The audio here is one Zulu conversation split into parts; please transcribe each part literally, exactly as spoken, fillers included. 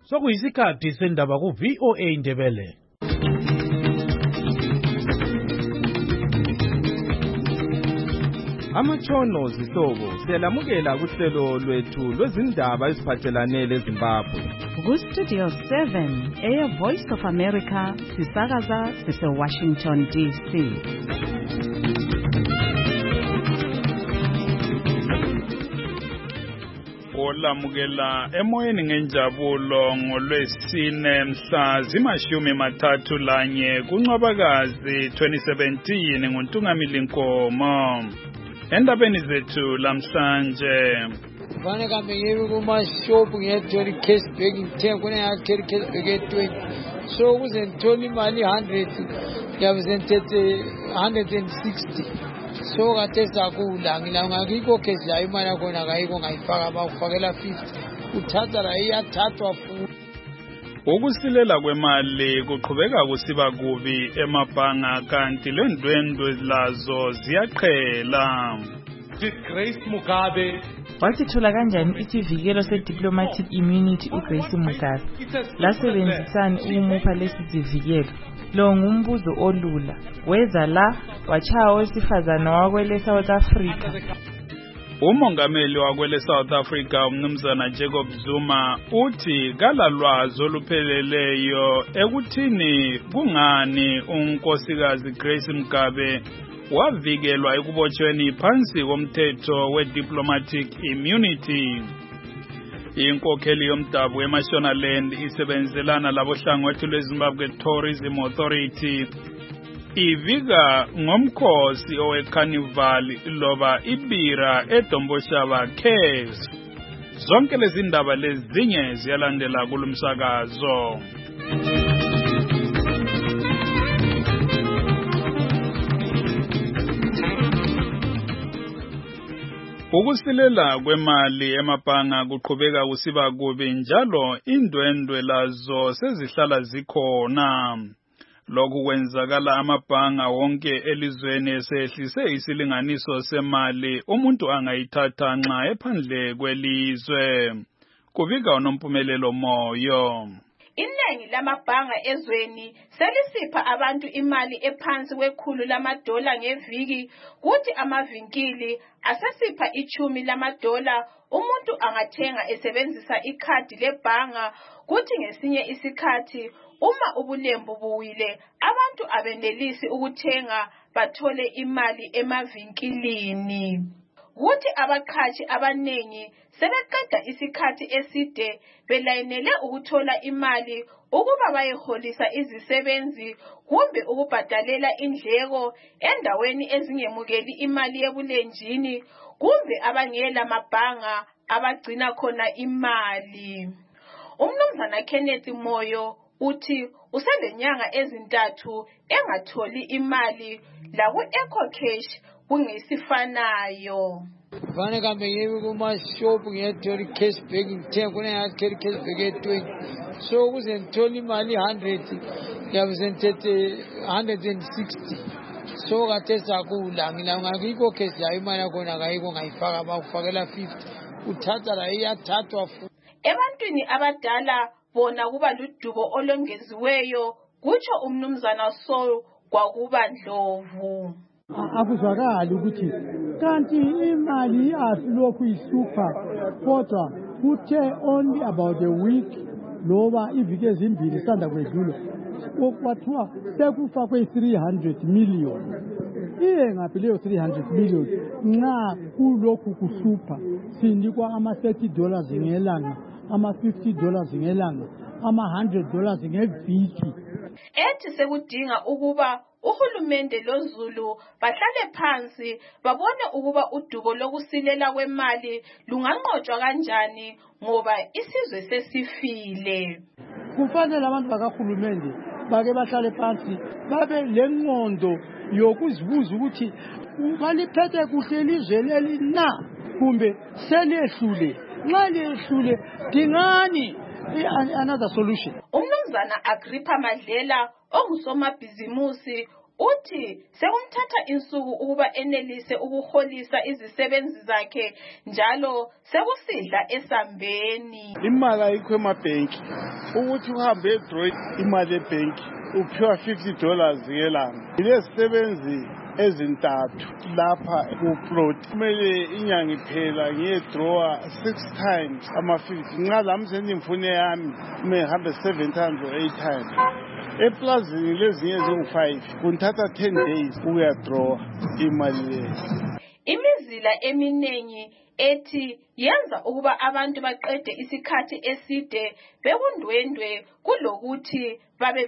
sokuyisikhathi sendaba ku V O A Ndebele. Amatshono zihlobo siyalamukela kuhlelo lwethu lwezindaba eziphathelane leZimbabwe. Ku Studio seven, Air Voice of America, sisakaza sise Washington D C. Olamukela emoyeni ngenjabulo ngolwesine mhla zimashumi mathathu lanye kuNcwabakazi twenty seventeen nguNtungamili Nkomo. Endabeni zethu lamhlanje Vana kambe ngibe kuma shop ngiyathola case bag ngithenga kuna yakhe case bag twenty so ukuze ngithola imali one hundred yabe senthethe one hundred sixty so kade sakula ngila ngakiko case yayo imali yakona akayiko ngayifaka bawufakela fifty uthatha la iyathathwa futhi. Ukusilela kwemali kuqhubeka kusiba kubi emabhanga kanti lendwendwe lazo ziyaqhela. Grace Mugabe wasithola kanjani isivikelo se-diplomatic immunity uGrace Mugabe? Lasebenzisani ukumupha lesi sivikelo? Lo ngumbuzo olula. Weza la wachaya owesifazana wakwele South Africa. Umongameli wakwele South Africa umnumzana Jacob Zuma uthi kalalwazi olupheleleyo ekuthini kungani unkosikazi Grace Mugabe wavikelwa ekubotshweni phansi komthetho we-diplomatic immunity. Inkokheli yomdabu eMashonaland isebenzelana labohlangothi lweZimbabwe Tourism Authority ivika ngomkhosi owe-carnival loba ibira eDomboshaba Caves. Zonke lezi ndaba lezinye ziyalandela kulumsakazo. Ukusilela kwemali emabhanga kuqhubeka kusiba kubi njalo indwendwe lazo sezihlala zikhona. Lokhu kwenzakala amabhanga wonke elizweni esehlise isilinganiso semali umuntu angayithatha nxa ephandle kwelizwe. Kubika uNompumelelo Moyo. Inengi lamabhanga ezweni selisipha abantu imali ephansi kwekhulu lamadola ngeviki, kuthi amavinkili asesipha ichumi lamadola umuntu angathenga esebenzisa ikhadi lebhanga, kuthi ngesinye isikhathi uma ubulembu buwile abantu abenelisi ukuthenga bathole imali emavinkilini. Kuthi abaqhashi abanengi sebeqeda isikhathi eside belayinele ukuthola imali ukuba bayeholisa izisebenzi kumbe ukubhadalela indleko endaweni ezingemukeli imali yebulenjini kumbe abangela mabhanga abagcina khona imali. Umnumzana Kenneth Moyo uthi uselenyanga ezintathu engatholi imali la ku-EcoCash kungesifanayo. Vana kambe ngibe kuma shop ngiyathola case bag ngithenga kuna yakhe case bag twenty so ukuze ngithola imali one hundred yabe senthethe one hundred sixty so kade sakula ngila ngakiko case yayo imali yakona akayiko ngayifaka bawufakela fifty uthatha la iyathathwa futhi. Ebantwini abadala bona kuba ludubo olongeziweyo, kutsho umnumzana So kwakuba Ndlovu. Akuzwakali ukuthi kanti imali asilokhu isupha kodwa kuthe only about a week loba iviki ezimbili sanda kwedlula kwathiwa sekufa kwe three hundred million. Iye ngaphi leyo three hundred million nxa kulokhu kusupha sinikwa ama thirty dollars ngelanga, ama fifty dollars ngelanga, ama one hundred dollars ngeviki. Ethi sekudinga ukuba uhulumende loZulu bahlale phansi babone ukuba udubo lokusilela kwemali lunganqotshwa kanjani ngoba isizwe sesifile. Kufanele abantu bakahulumende bake bahlale phansi babe lengqondo yokuzibuza ukuthi baliphethe kuhle ilizwe leli na kumbe selehlule. Nxa lehlule dingani another solution. Umnumzana Agrippa Madlela ongusomabhizimusi uthi sekumthatha insuku ukuba enelise ukuholisa izisebenzi zakhe njalo sekusidla esambeni. Imali ayikho emabhenki ukuthi uhambe edraw imali ebhenki uphiwa fifty dollars ngelanga. Ilezisebenzi ezintathu lapha kuplot kumele inyanga iphela ngiyedrawa six times ama fifty nxa lami sendimfune yami kumele ngihambe seven times or eight times. Eplazini lezinye zingu-five kunthatha ten days ukuyadrawa imali leyo. Imizila eminingi ethi yenza ukuba abantu baqede isikhathi eside bekundwendwe kulokuthi babe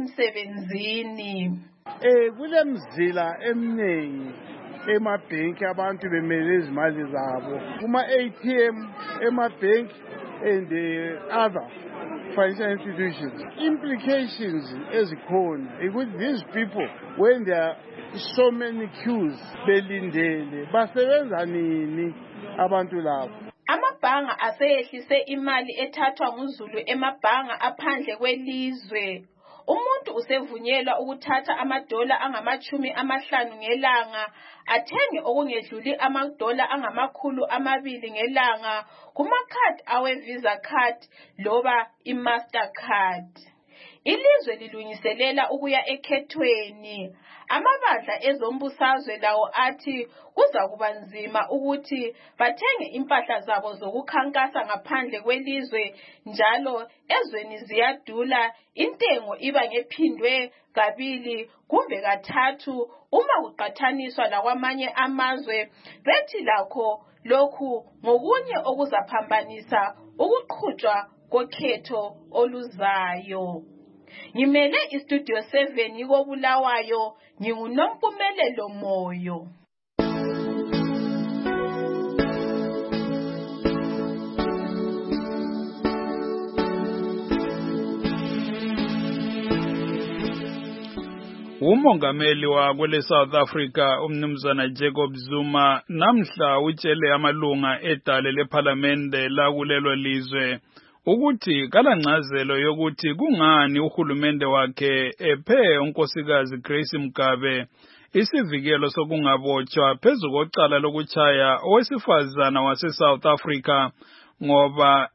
besemsebenzini. Eh kulemzila eminingi emabhenki abantu bemele izimali zabo kuma-A T M emabhenki and uh, other financial institutions. Implications ezikhona ukuthi these people when there are so many queues belindele basebenza nini abantu labo. Amabhanga aseyehlise imali ethathwa nguZulu emabhanga aphandle kwelizwe. Umuntu usevunyelwa ukuthatha amadola angamachumi amahlanu ngelanga athenge okungedluli amadola angamakhulu amabili ngelanga kumakhadi awe Visa card loba iMastercard. Ilizwe lilungiselela ukuya ekhethweni. Amabandla ezombusazwe lawo athi kuza kuba nzima ukuthi bathenge impahla zabo zokukhankasa ngaphandle kwelizwe njalo ezweni ziyadula intengo iba ngephindwe kabili kumbe kathathu uma kuqathaniswa lakwamanye amazwe. Bethi lakho lokhu ngokunye okuzaphambanisa ukuqhutshwa kokhetho oluzayo. Ngimele istudio seven yiko Bulawayo nginguNompumelelo Moyo. Umongameli wakwele South Africa umnumzana Jacob Zuma namhla utshele amalunga edale leParliamente lakulelo lizwe ukuthi kalancazelo yokuthi kungani uhulumende wakhe ephe unkosikazi Grace Mugabe isivikelo sokungabotshwa phezu kocala lokuchaya owesifazana wase-South Africa ngoba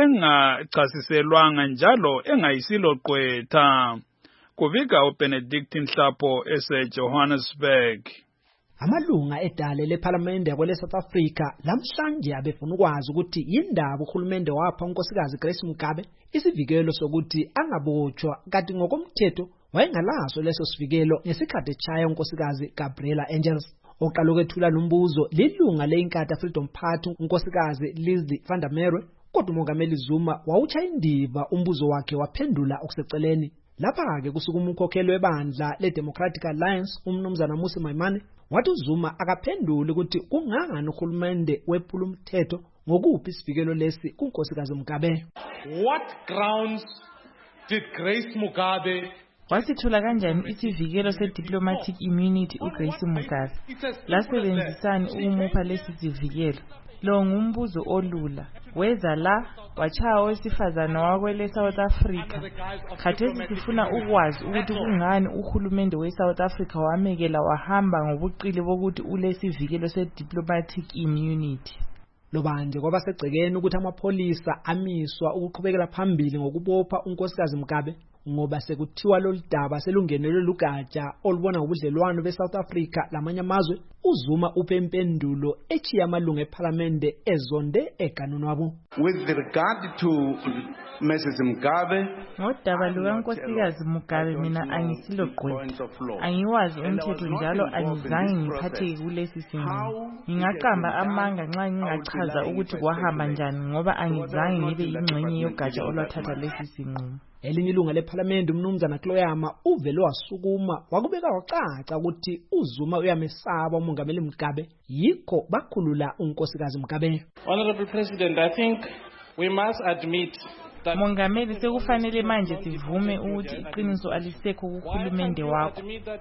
engachasiselwanga njalo engayisilo gqwetha. Kuvika uBenedict Nhlapo ese-Johannesburg. Amalunga edale leParliamente yakwele South Africa lamhlanje abefuna ukwazi ukuthi yindaba uhulumende wapha unkosikazi Grace Mugabe isivikelo sokuthi angabotshwa kanti ngokomthetho wayengalaso leso sivikelo ngesikhathi echaya unkosikazi Gabriella Angels. Oqala ukwethula nombuzo lilunga leInkatha Freedom Party unkosikazi Lizzie van der Merwe, kodwa umongameli Zuma wawuchaya indiva umbuzo wakhe waphendula okuseceleni. Lapha-ke kusuka umkhokheli webandla le-Democratic Alliance umnumzana Mmusi Maimane wathi uZuma akaphendule ukuthi kungani uhulumende wephula umthetho ngokuphi isivikelo lesi kunkosikazi Mugabe. What grounds did Grace Mugabe wasithola kanjani isivikelo se-diplomatic immunity uGrace Mugabe? Lasebenzisani ukumupha lesi sivikelo? Lo ngumbuzo olula. Weza la wachaya owesifazana wakwele South Africa. Khathesi sifuna ukwazi ukuthi kungani uhulumende we-South Africa wamekela wahamba ngobuqili bokuthi ulesivikelo se-diplomatic immunity. Lobanje kwaba segcekeni ukuthi amapholisa amiswa ukuqhubekela phambili ngokubopha unkosikazi Mugabe ngoba sekuthiwa loludaba selungenelwe lugatsha olubona ubudlelwano beSouth Africa lamanye amazwe. uZuma uphe impendulo echiya amalunga eParliamente ezonde eganuni wabo. With regard to Missus Mugabe, ngodaba lukankosikazi Mugabe mina angisilo gqwetha, angiwazi umthetho njalo angizange ngiphatheke kulesi sinqumo. Ngingaqamba amanga nxa ngingachaza ukuthi kwahamba njani ngoba angizange ngibe ingxenye yogatsha olwathatha lesi sinqumo. Elinye ilunga leParliament umnumzana Kloyama uvele wasukuma wakubeka wacaca ukuthi uZuma uyamesaba umongameli Mugabe yikho bakhulula unkosikazi Mugabe. Honorable President, I think we must admit that Mongameli sekufanele manje sivume ukuthi iqiniso alisekho kuhulumende wakho.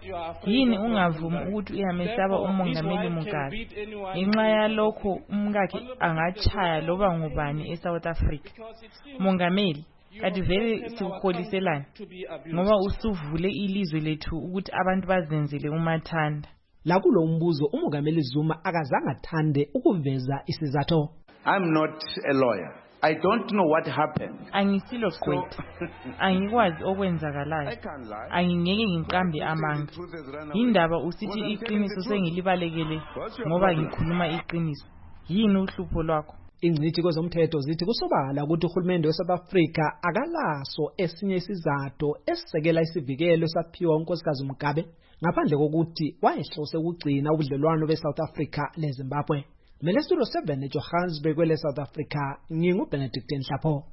Yini ungavumi ukuthi uyamesaba umongameli Mugabe? Ngenxa yalokho umkakhe angachaya loba ngubani eSouth Africa. Mongameli, kanti vele sikukholiselana ngoba usuvule ilizwe lethu ukuthi abantu bazenzele umathanda. La kulo umbuzo uMongameli Zuma akazange athande ukuveza isizathu. I'm not a lawyer. I don't know what happened. Angisilo gqwetha. Angikwazi okwenzakalayo. Angingeke ngiqambe amanga. Indaba usithi iqiniso sengilibalekele ngoba ngikhuluma iqiniso. Yini uhlupho lwakho? Ingcithi kwezomthetho zithi kusobala ukuthi uhulumende weSouth Africa akalaso esinye isizathu esisekela isivikelo esaphiwa unkosikazi Mugabe ngaphandle kokuthi wayehlose ukugcina ubudlelwano beSouth Africa leZimbabwe. Mina Studio seven eJohannesburg kwele South Africa ngingu Benedict Nhlapho.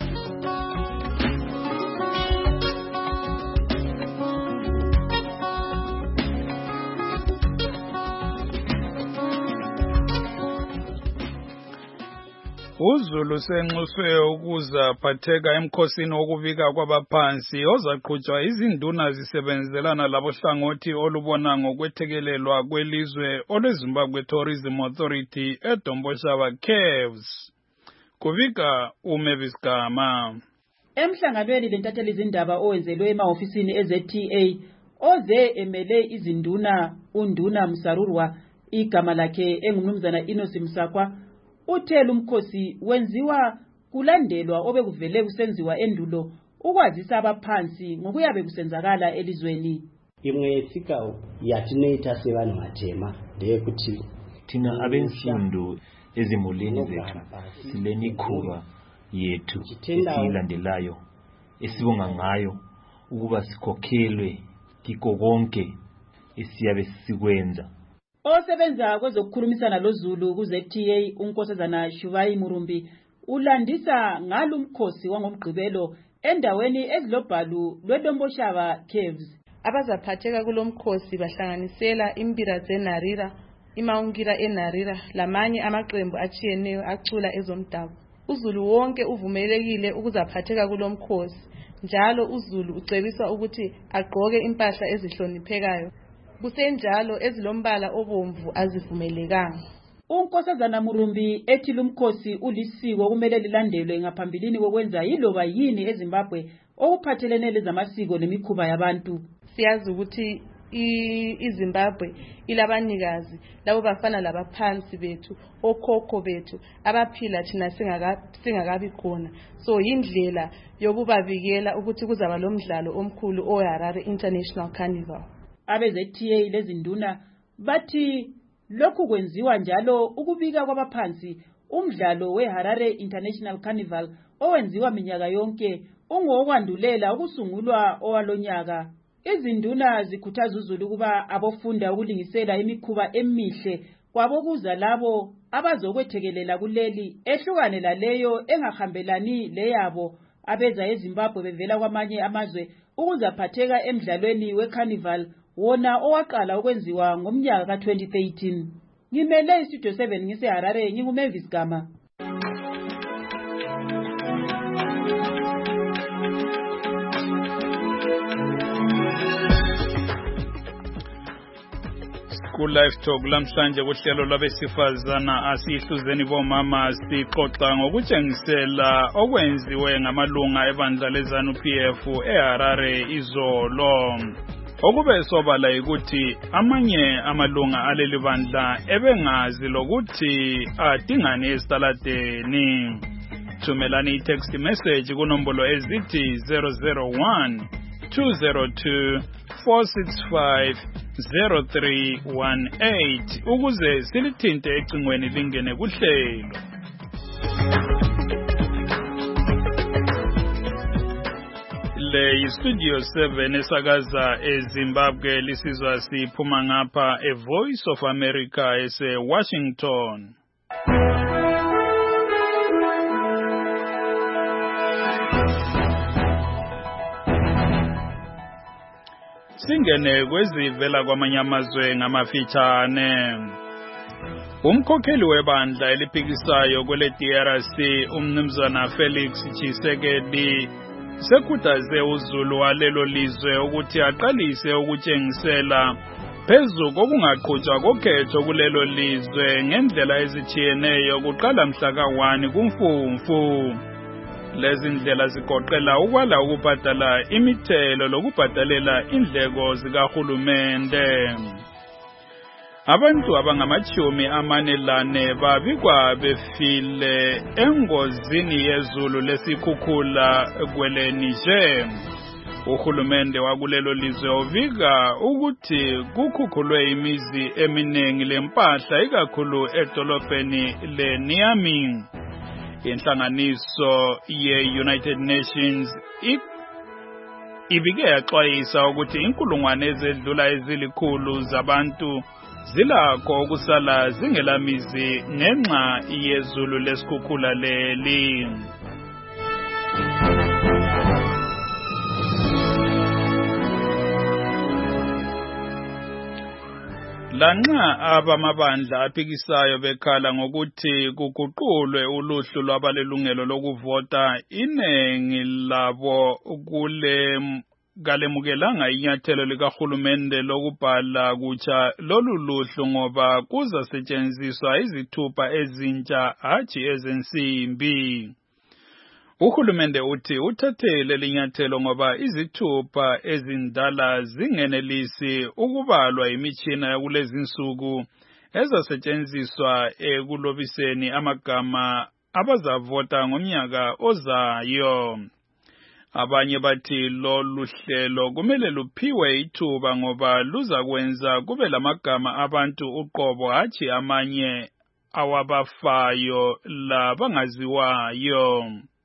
uZulu senxuswe ukuza phatheka emkhosini wokuvika kwabaphansi ozaqhutshwa izinduna zisebenzelana labohlangothi olubona ngokwethekelelwa kwelizwe olweZimbabwe Tourism Authority eDomboshaba Caves. Kuvika uMavis Gama. Emhlanganweni lentatheli izindaba owenzelwe emahofisini eZ T A oze emele izinduna uNduna Msarurwa igama lakhe engumnumzana Inosi Msakwa uthela umkhosi wenziwa kulandelwa obekuvele kusenziwa endulo ukwazisa abaphansi ngokuyabe kusenzakala elizweni. Imwe efika yatineta sevanhu matema ndeyekuthi thina abensundu ezimuleni zethu silemikhuba yethu esiyilandelayo esibonga ngayo ukuba sikhokhelwe kiko konke esiyabe sikwenza. Osebenza kwezokukhulumisana loZulu kuZ T A unkosazana Shuvayi Murumbi ulandisa ngalumkhosi wangomgqibelo endaweni ezilobhalu lweDomboshaba Caves. Abazaphatheka kulomkhosi bahlanganisela imbira zeNarira, imaungira eNarira lamanye amaqembu atshiyeneyo acula ezomdabu. uZulu wonke uvumelekile ukuzaphatheka kulomkhosi njalo uZulu ucebiswa ukuthi agqoke impahla ezihloniphekayo. Kusenjalo ezilombala obomvu azivumelekanga. Unkosazana Murumbi ethi lumkhosi ulisiko kumele lilandelwe ngaphambilini kokwenza yiloba yini eZimbabwe okuphathelene lezamasiko nemikhuba yabantu. Siyazi ukuthi iZimbabwe ilabanikazi labo bafana labaphansi bethu okhokho bethu abaphila thina singakabi khona. So indlela yokubabikela ukuthi kuzaba lomdlalo omkhulu oHarare International Carnival. Abe-Z T A lezinduna bathi lokhu kwenziwa njalo ukubika kwabaphansi umdlalo weHarare International Carnival owenziwa minyaka yonke ungokwandulela ukusungulwa owalonyaka. Izinduna zikhuthaza uZulu kuba abofunda ukulingisela imikhuba emihle kwabokuza labo abazokwethekelela kuleli ehlukane laleyo engahambelani leyabo abeza eZimbabwe bevela kwamanye amazwe ukuzaphatheka emdlalweni weCarnival wona owaqala ukwenziwa ngomnyaka ka twenty thirteen. Ngimele iStudio seven ngiseHarare nginguMavis Gama. Ku live talk lamhlanje kuhlelo lwabesifazana asihluzeni bomama sixoxa ngokutshengisela okwenziwe ngamalunga ebandla leZANU P F eHarare izolo. Okube sobala ukuthi amanye amalunga aleli bandla ebengazi lokuthi adingane esitaladeni. Thumelani i-text message kunombolo ezithi zero zero one two zero two four six five zero three one eight ukuze silithinte ecingweni lingene kuhlelo. Le Studio seven esakaza eZimbabwe lisizwa siphuma ngapha e Voice of America ese Washington. Singene kwezivela kwamanye amazwe ngamafitshane. Umkhokheli webandla eliphikisayo kwele D R C umnumzana Felix Tshisekedi sekhuthaze uZulu walelo lizwe ukuthi aqalise ukutshengisela phezu kokungaqhutshwa kokhetho kulelo lizwe ngendlela ezitshiyeneyo kuqala mhla ka one kuMfumfu. Lezi ndlela zigoqela ukwala ukubhadala imithelo lokubhadalela indleko zikahulumende. Abantu abangamachumi amanelane babikwa befile engozini yezulu lesikhukhula kwele Niger. Uhulumende wakulelo lizwe uvika ukuthi kukhukhulwe imizi eminingi lempahla ikakhulu edolobheni leNiamey. Inhlanganiso ye-United Nations ibike yaxwayisa ukuthi inkulungwane ezedlula ezilikhulu zabantu zilakho ukusala zingelamizi ngenxa yezulu lesikhukhula leli. Lanxa abamabandla aphikisayo bekhala ngokuthi kuguqulwe uluhlu lwabalelungelo lokuvota, iningi labo kule kalemukelanga inyathelo likahulumende lokubhala kutsha lolu luhlu ngoba kuzasetshenziswa izithupha ezintsha hatshi ezensimbi. Uhulumende uthi uthathe leli nyathelo ngoba izithupha ezindala zingenelisi ukubalwa imitshina yakulezi nsuku ezasetshenziswa ekulobiseni amagama abazavota ngomnyaka ozayo. Abanye bathi lolu hlelo kumele luphiwe ithuba ngoba luzakwenza kube lamagama abantu uqobo hatshi amanye awabafayo labangaziwayo.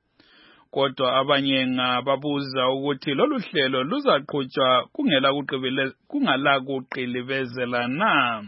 Kodwa abanye ngababuza ukuthi lolu hlelo luzaqhutshwa kungela kungala kuqilibezela na.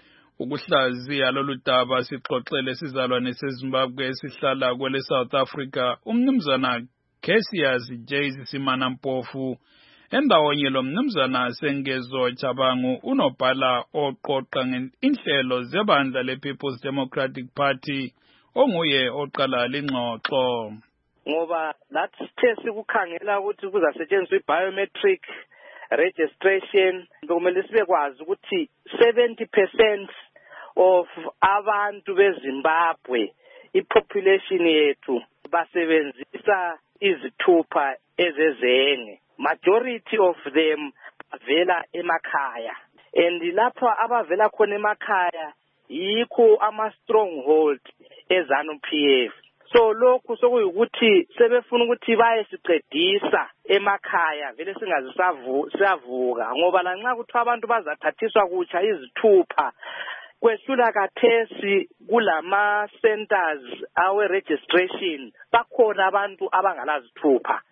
Ukuhlaziya lolu daba sixoxele sizalwane seZimbabwe esihlala kwele South Africa umnumzana Cassius Jayce Simana Mpofu endawonye lo mnumzana Sengezo Chabangu unobhala oqoqa inhlelo zebandla le-People's Democratic Party onguye oqala lingxoxo. Ngoba lathi sithe sikukhangela ukuthi kuzasetshenziswa i-biometric registration kumele sibe kwazi ukuthi seventy percent of abantu beZimbabwe i-population yethu basebenzisa izithupha ezezenge. Majority of them avela emakhaya, and lapho abavela khona emakhaya yikho ama stronghold eZANU P F. So lokhu sokuyukuthi sebefuna ukuthi baye siqedisa emakhaya vele singazisavu siyavuka ngoba lanxa kuthi abantu bazathathiswa kutsha izithupha kwehlula kathesi kulama centers awe registration bakhona abantu abangalazithupha.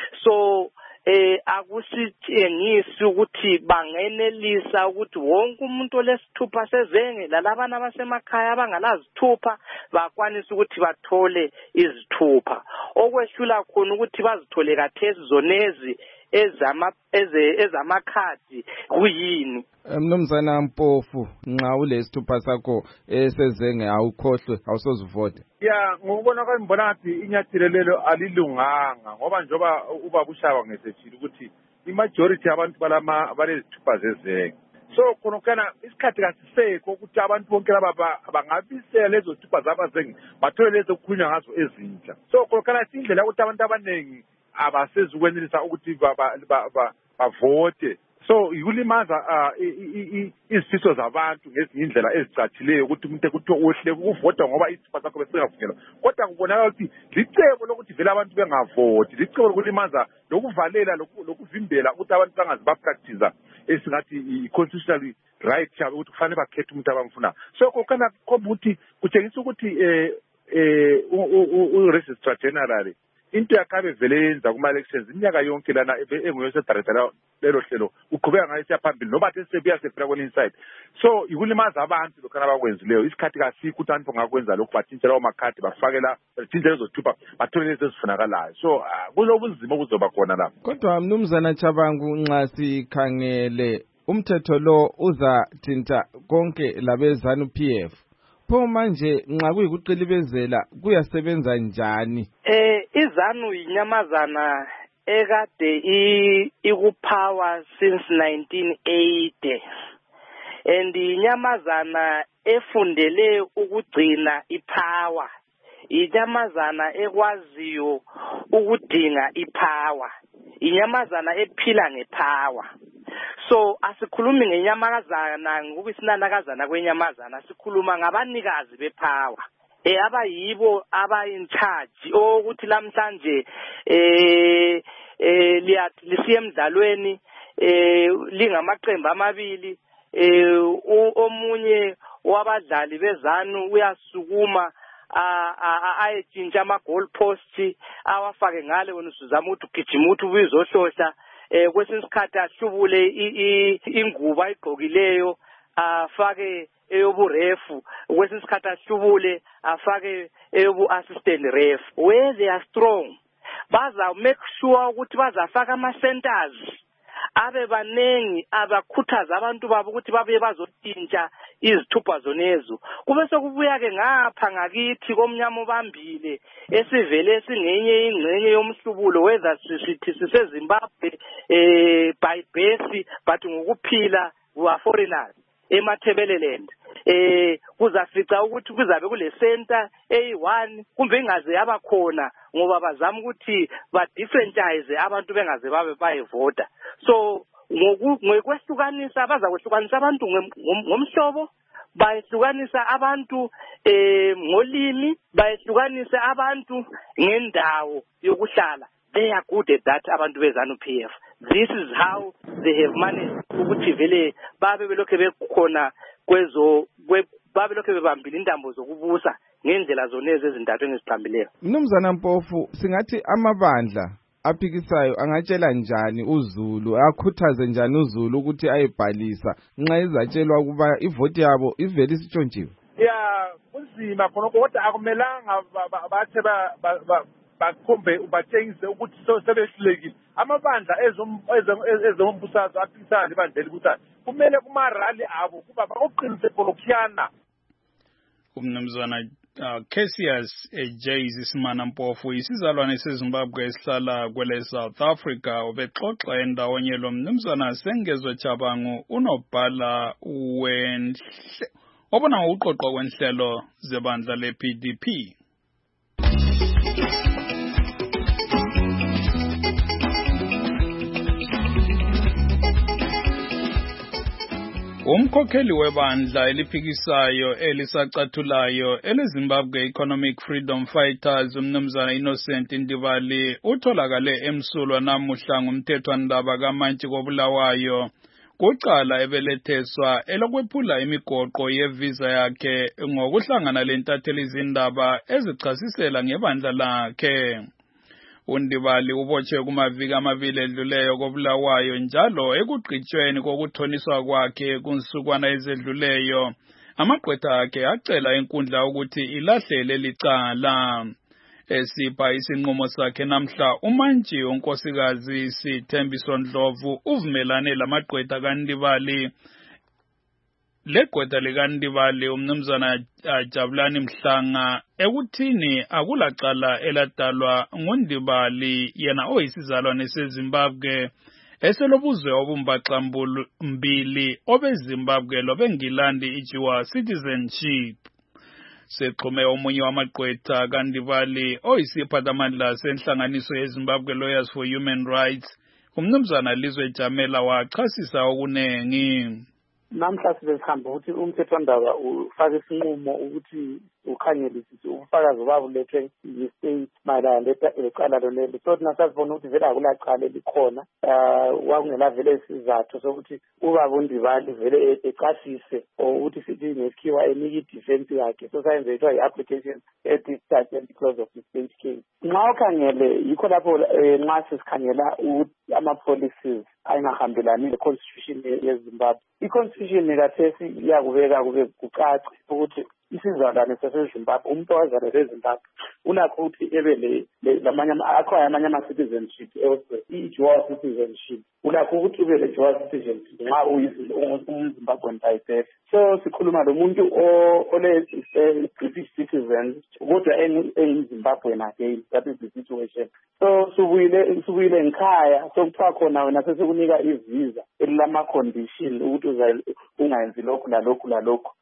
So eh akusitshengisi ukuthi bangenelisa ukuthi wonke umuntu olesithupha sezenge lalabana abasemakhaya abangalazithupha bakwanisa ukuthi bathole izithupha. Okwehlula khona ukuthi bazithole kathesi zonezi ezama ezamakhadi kuyini. Mnumzana Mpofu, nxa ulesithupha sakho esezenge awukhohlwe awusozivote. Ya ngokubona kwami ngibona ngathi inyathelo lelo alilunganga ngoba njoba uba kushaba ngesethile ukuthi imajority abantu balama balezithupha zezenge. So khona kana isikhathi kasisekho ukuthi abantu bonke laba bangabisela lezo zithupha zabazenge bathole lezo kukhulunywa ngazo ezintsha. So khona kana indlela ukuthi abantu abaningi abasezukwenelisa ukuthi bavote. So ikulimaza izifiso zabantu ngezinye indlela ezicatshileyo ukuthi umuntu ekuthiwa uhle ukuvota ngoba izithupha zakho besingavunyelwa. Kodwa kubonakala ukuthi licebo lokuthi vele abantu bengavoti, licebo lokulimaza lokuvalela lokuvimbela ukuthi abantu bangazi bapractice esingathi i-constitutional right yabo ukuthi kufanele bakhethe umuntu abamfuna. So kokana khomba ukuthi kutshengisa ukuthi u-registrar general into yakabe vele yenza kuma-elections iminyaka yonke lana enguyosedaretela lelo hlelo uqhubeka ngayo siyaphambili noba the sebuya sefika kwenye inside. So ikulimaza abantu lokhana abakwenzileyo isikhathi kasikho ukuthi abantu bangakwenza lokhu bathintshe lawo makhadi bafakela bathintshe lezothupha bathole lezi ezifunakalayo. So kulobunzima obuzoba khona lapho. Kodwa mnumzana Chabangu nxa sikhangele umthetho lo uzathinta konke labeZANU P F. Pho manje nxa kuyikuqilibezela kuyasebenza njani? Eh iZANU inyamazana ekade ikupower since nineteen eighty, and inyamazana efundele ukugcina ipower inyamazana ekwaziyo ukudinga ipower, inyamazana ephila ngepower. So asikhulumi ngenyamazana ngokusinanakazana kwenyamazana, sikhuluma ngabanikazi bepower. Eh abayibo aba in charge ukuthi lamhlanje eh eh lisiye emdlalweni eh lingamaqembu amabili eh omunye wabadlali bezanu uyasukuma ayetshintsha ama goal post awafake ngale wena usuzama ukuthi ugijima ukuthi ubizohlohla eh kwesinye isikhathi ahlubule ingubo ayigqokileyo afake eyoburefu, kwesinye isikhathi ahlubule afake eyobu assistant ref. Where they are strong baza make sure ukuthi bazafaka ama centers abe banengi abakhuthaza abantu babo ukuthi babe bazotshintsha izithupha zonezo. Kube sokubuya ke ngapha ngakithi komnyama obambile esivele singenye ingcenye yomhlubulo whether sithi siseZimbabwe eh by birth but ngokuphila wa foreigners eMathebeleland. Eh kuzafica ukuthi kuzabe kule center A one kumbe ingaze yaba khona ngoba bazama ukuthi ba differentize abantu bengaze babe bayevota. So ngokwehlukanisa baza kwehlukanisa abantu ngomhlobo, bayehlukanisa abantu eh ngolimi, bayehlukanisa abantu ngendawo yokuhlala. They are good at that abantu beZANU P F. This is how they have managed ukuthi vele babe belokhe bekhona kwezo babe lokhe bebambile intambo zokubusa ngendlela zoneze ezintathu engiziqhambileyo. Mnumzana Mpofu, singathi amabandla aphikisayo angatshela njani uZulu, akhuthaze njani uZulu ukuthi ayibhalisa nxa izatshelwa ukuba ivoti yabo ivele isitshontshiwe? Yeah, kunzima khona kodwa akumelanga bathe ba bakhombe ubatshengise ukuthi sebehlulekile. Amabandla ezombusazwe aphikisayo lebandlela ukuthi kumele kumarali abo kuba bakuqinise polokiana. Umnumzana Uh, Cassius Ejayz Simana Mpofu isizalwane seZimbabwe esihlala kwele South Africa ubexoxa endawonye lo mnumzana Sengezo Chabangu unobhala wenhle obona ngokuqoqwa kwenhlelo zebandla le-P D P. Umkhokheli webandla eliphikisayo elisacathulayo eleZimbabwe Economic Freedom Fighters umnumzana Innocent Ndibali utholakale emsulwa namuhla ngumthethwandaba kaMantshi koBulawayo kucala ebeletheswa elokwephula imigoqo yevisa yakhe ngokuhlangana lentatheli izindaba ezichasisela ngebandla lakhe. Undibali ubotshwe kumaviki amabili edluleyo koBulawayo njalo ekugqitshweni kokuthoniswa kwakhe kunsukwana ezedluleyo. Amagqwetha akhe acela inkundla ukuthi ilahlele licala. Esipha isinqumo sakhe namhla uMantshi unkosikazi Sithembiso Ndlovu uvumelane lamagqwetha kaNdibali. Legqwetha likaNdibali umnumzana Jabulani Mhlanga ekuthini akulacala eladalwa nguNdibali yena oyisizalwane seZimbabwe eselobuzwe obumbaxambulu mbili obeZimbabwe lobengilandi ijiwa citizenship. Sexhume omunye wamagqwetha kaNdibali oyisiphathamandla senhlanganiso yeZimbabwe Lawyers for Human Rights umnumzana Lizwe Jamela wachasisa okunengi. Namhla sibehamba ukuthi umthethwandaba ufake isinqumo ukuthi ukhangelisise ubufakazi babulethwe yi-state mayelana lecala lelo. So thina sasibona ukuthi vele akulacala elikhona wakungela vele isizathu sokuthi ubaba uNdibali vele ecasise ukuthi sithi ngesikhiwa enike i-defense yakhe. So sayenze ithiwa i-application at-discharge clause of the state case. Nxa ukhangele yikho lapho nxa sesikhangela ama-policies ayingahambelani le-constitution yeZimbabwe. I-constitution kathesi iyakubeka kube kucace ukuthi isizalwane saseZimbabwe umuntu owazalelwe eZimbabwe ulakho ukuthi ebe lamanye akhoya amanye ama-citizenship i-dual citizenship ulakho ukuthi ube le-dual citizenship nxa uyizimbabwean by birth. So sikhuluma lo muntu ole-British citizen kodwa engizimbabwean again. That is the situation. So subuyile subuyile ngikhaya sokuthiwa khona wena sesikunika ivisa elilama-condition ukuthi ungayenzi lokhu lalokhu lalokhu.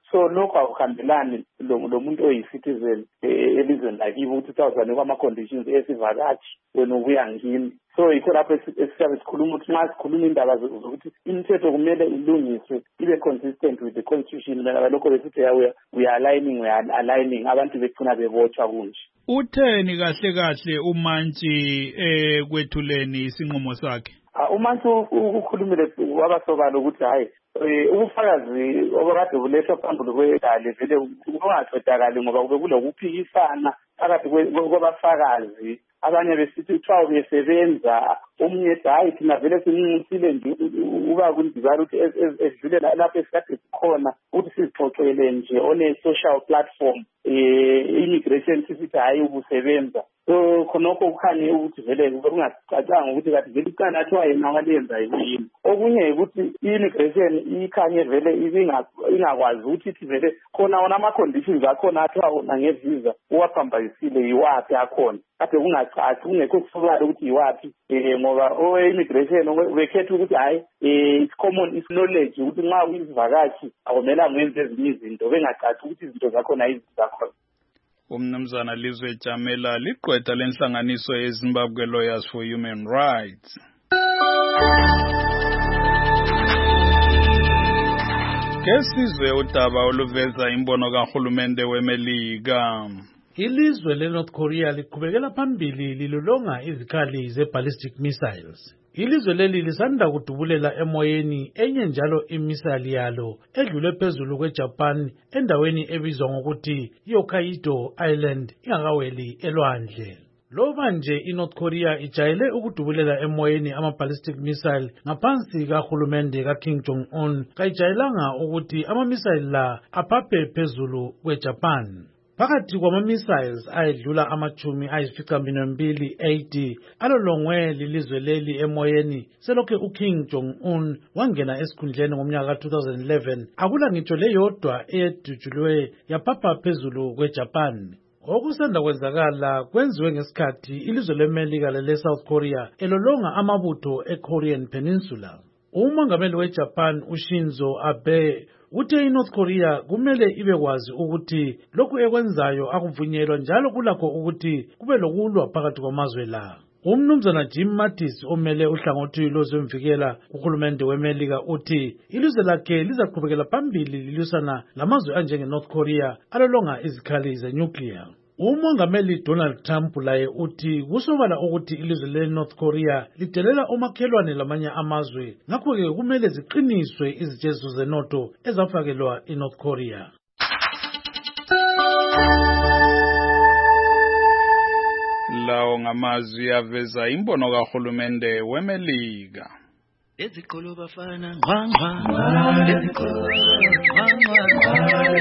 so lokho akuhambelani lo muntu oyi-citizen elizweni lakibo ukuthi utawuzane kwama-conditions esivakashi wena ubuya ngini. So yikho lapho esisabe sikhuluma ukuthi nxa sikhuluma indaba zokuthi imithetho kumele ilungiswe ibe consistent with the constitution, mina lokho besithi we are aligning we are aligning abantu begcina bebotshwa kunje. Utheni kahle kahle uMantshi ekwethuleni isinqumo sakhe? uMantshi ukukhulumile wabasobala ukuthi hayi ubufakazi obakade bulethwa phambili kwedale vele kungathodakali ngoba kube kulokuphikisana phakathi kwabafakazi. Abanye besithi kuthiwa uyesebenza, omunye ethi hayi thina vele simncisile nje uba kundibala ukuthi edlule lapho esikade sikhona ukuthi sizixoxele nje one-social platform immigration sithi hayi ubusebenza. So khonokho kukhanye ukuthi vele kungacacanga ukuthi kathi vele iqala athiwa yena walenza yini. Okunye ukuthi i-immigration ikhanye vele ingakwazi ukuthi ithi vele khona wona ama-conditions akhona athiwa wona ngevisa uwaphambanisile yiwaphi akhona. Kade kungacaci kungekho kusobala ukuthi yiwaphi ngoba owe-immigration bekhetha ukuthi hayi it's common it's knowledge ukuthi nxa uyisivakashi akumelanga wenze ezinye izinto bengacaci ukuthi izinto zakhona yizinto zakhona. Umnumzana Lizwe Jamela liqwetha lenhlanganiso yeZimbabwe Lawyers for Human Rights. Kesizwe udaba oluveza imbono kahulumende weMelika. Ilizwe leNorth Korea liqhubekela phambili lilolonga izikhali ze-ballistic missiles. Ilizwe leli lisanda kudubulela emoyeni enye njalo imisali yalo edlule phezulu kweJapan endaweni ebizwa ngokuthi Hokkaido Island ingakaweli elwandle. Loba nje iNorth Korea ijayele ukudubulela emoyeni ama-ballistic missile ngaphansi kahulumende kaKim Jong-un, kayijayelanga ukuthi ama-missile la aphaphe phezulu kweJapan. Phakathi kwama-missiles ayedlula amachumi ayisificaminwembili eighty alolongwe lilizwe leli emoyeni selokhe uKim Jong-un wangena esikhundleni ngomnyaka ka two thousand eleven, akula ngitsho leyodwa eyedutshulwe yaphapha phezulu kweJapan. Okusanda kwenzakala kwenziwe ngesikhathi ilizwe leMelika lele-South Korea elolonga amabutho e-Korean Peninsula. Umongameli weJapan uShinzo Abe uthe iNorth Korea kumele ibekwazi ukuthi lokhu ekwenzayo akuvunyelwa njalo kulakho ukuthi kube lokulwa phakathi kwamazwe la. Umnumzana Jim Mattis omele uhlangothi lozemvikela kuhulumende weMelika uthi ilizwe lakhe lizaqhubekela phambili lilusana lamazwe anjenge North Korea alolonga izikhali zenuclear. Umongameli Donald Trump laye uthi kusobala ukuthi ilizwe leNorth Korea lidelela omakhelwane lamanye amazwe, ngakho-ke kumele ziqiniswe izijeziso zenotho ezafakelwa iNorth Korea. Lawo ngamazwi aveza imbono kahulumende weMelika. Ezikolo bafana ngwangwa ezikolo ngwangwa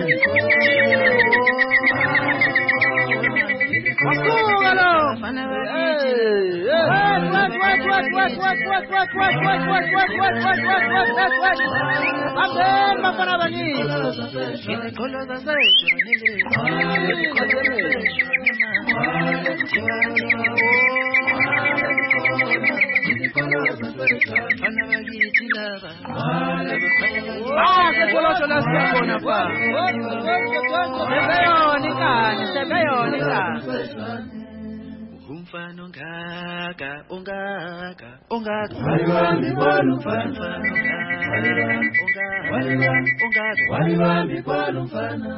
Ah, se coloca la siacona pa. Sebeyonika, sebeyonika. Umfana ongaka, ongaka, ongaka. Walibambi bolu mfana. Ongaka, walibambi bolu mfana.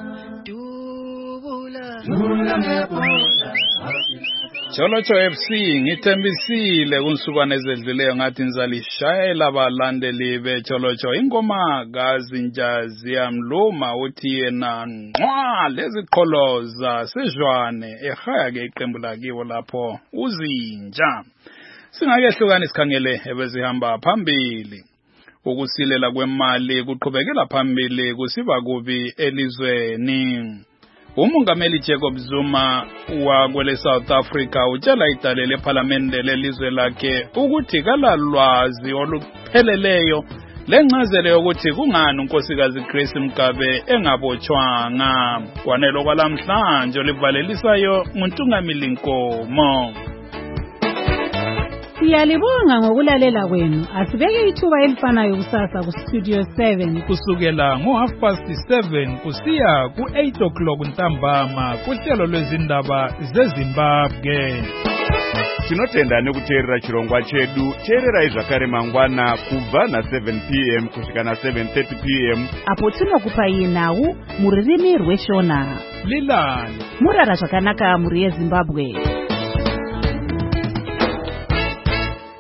Dubula, dubula ngepola. Cholocho F C ngithembisile kunsukwana ezedluleyo ngathi nizalishayela abalandeli beCholocho ingoma kaZinja ziyamluma uthi yena nqwa leziqholoza sejwane ehaya ke iqembu lakiwo lapho uZinja. Singakehlukana isikhangele ebezihamba phambili. Ukusilela kwemali kuqhubekela phambili kusiba kubi elizweni. Umongameli Jacob Zuma wa kwele South Africa utshela idale leParliamente lelizwe lakhe ukuthi kalalwazi olupheleleyo lencazelo yokuthi kungani unkosikazi Grace Mugabe engabotshwanga. Kwanelo kwalamhlanje olivalelisayo nguNtungamili Nkomo. Siyalibonga ngokulalela kwenu. Asibeke ithuba elifanayo kusasa ku Studio seven kusukela ngo half past seven kusiya ku eight o'clock ntambama kuhlelo lwezindaba zeZimbabwe. Tinotenda nekuteerera chirongwa chedu. Teererai zvakare mangwana kubva na seven p m kusvika na seven thirty p m apo tinokupai nhau muririmi rweshona. Lilani murara zvakanaka muri yeZimbabwe.